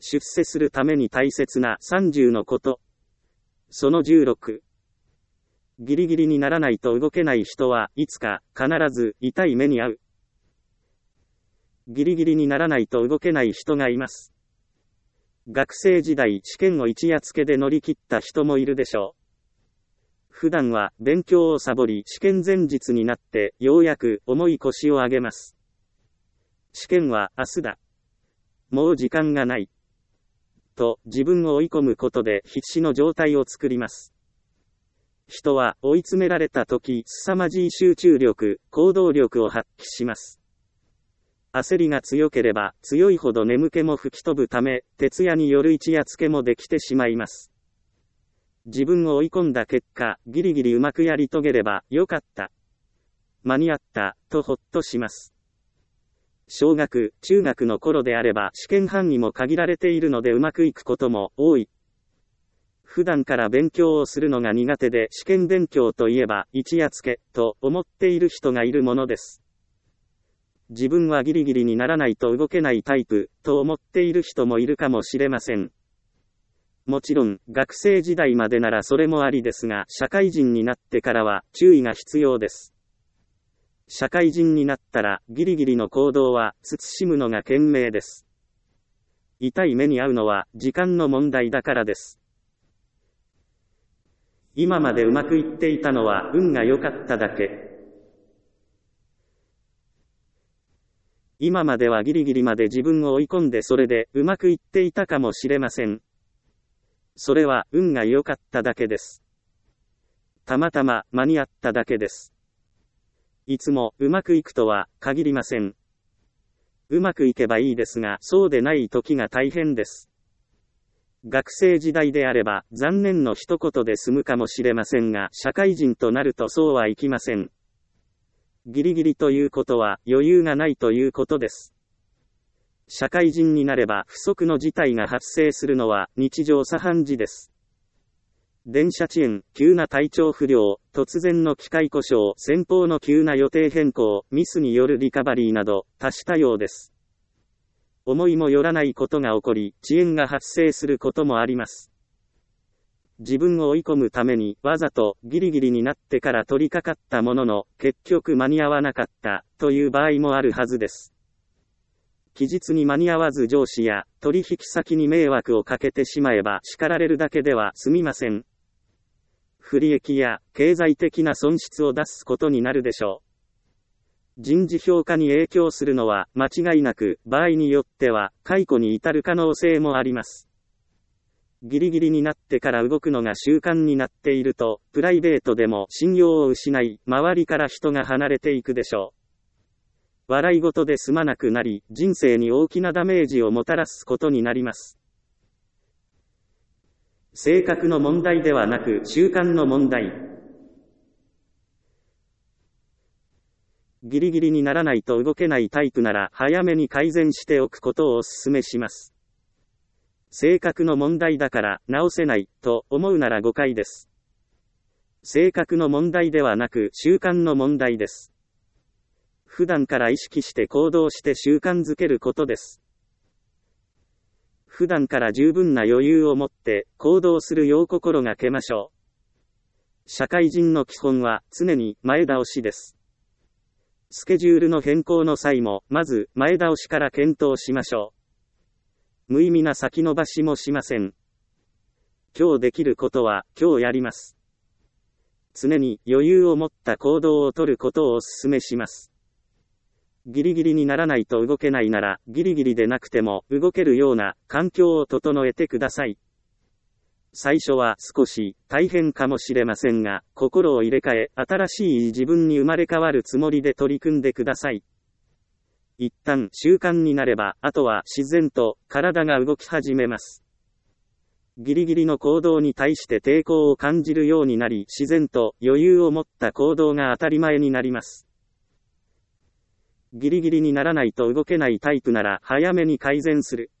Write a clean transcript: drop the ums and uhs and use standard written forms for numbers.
出世するために大切な30のこと。その16。ギリギリにならないと動けない人はいつか必ず痛い目に遭う。ギリギリにならないと動けない人がいます。学生時代試験を一夜漬けで乗り切った人もいるでしょう。普段は勉強をサボり試験前日になってようやく重い腰を上げます。試験は明日だ。もう時間がない。と自分を追い込むことで必死の状態を作ります。人は追い詰められた時、凄まじい集中力、行動力を発揮します。焦りが強ければ強いほど眠気も吹き飛ぶため、徹夜による一夜漬けもできてしまいます。自分を追い込んだ結果、ギリギリうまくやり遂げればよかった。間に合った、とほっとします。小学、中学の頃であれば試験範囲も限られているのでうまくいくことも多い。普段から勉強をするのが苦手で試験勉強といえば一夜漬けと思っている人がいるものです。自分はギリギリにならないと動けないタイプと思っている人もいるかもしれません。もちろん学生時代までならそれもありですが、社会人になってからは注意が必要です。社会人になったらギリギリの行動は慎むのが賢明です。痛い目に遭うのは時間の問題だからです。今までうまくいっていたのは運が良かっただけ。今まではギリギリまで自分を追い込んでそれでうまくいっていたかもしれません。それは運が良かっただけです。たまたま間に合っただけです。いつもうまくいくとは限りません。うまくいけばいいですが、そうでない時が大変です。学生時代であれば残念の一言で済むかもしれませんが、社会人となるとそうはいきません。ギリギリということは余裕がないということです。社会人になれば不測の事態が発生するのは日常茶飯事です。電車遅延、急な体調不良、突然の機械故障、先方の急な予定変更、ミスによるリカバリーなど多種多様です。思いもよらないことが起こり、遅延が発生することもあります。自分を追い込むためにわざとギリギリになってから取り掛かったものの、結局間に合わなかったという場合もあるはずです。期日に間に合わず上司や取引先に迷惑をかけてしまえば叱られるだけでは済みません。不利益や経済的な損失を出すことになるでしょう。人事評価に影響するのは間違いなく、場合によっては解雇に至る可能性もあります。ギリギリになってから動くのが習慣になっていると、プライベートでも信用を失い、周りから人が離れていくでしょう。笑い事で済まなくなり、人生に大きなダメージをもたらすことになります。性格の問題ではなく習慣の問題。ギリギリにならないと動けないタイプなら早めに改善しておくことをお勧めします。性格の問題だから直せないと思うなら誤解です。性格の問題ではなく習慣の問題です。普段から意識して行動して習慣づけることです。普段から十分な余裕を持って行動するよう心がけましょう。社会人の基本は常に前倒しです。スケジュールの変更の際もまず前倒しから検討しましょう。無意味な先延ばしもしません。今日できることは今日やります。常に余裕を持った行動をとることをお勧めします。ギリギリにならないと動けないなら、ギリギリでなくても動けるような環境を整えてください。最初は少し大変かもしれませんが、心を入れ替え、新しい自分に生まれ変わるつもりで取り組んでください。一旦習慣になれば、あとは自然と体が動き始めます。ギリギリの行動に対して抵抗を感じるようになり、自然と余裕を持った行動が当たり前になります。ギリギリにならないと動けないタイプなら早めに改善する。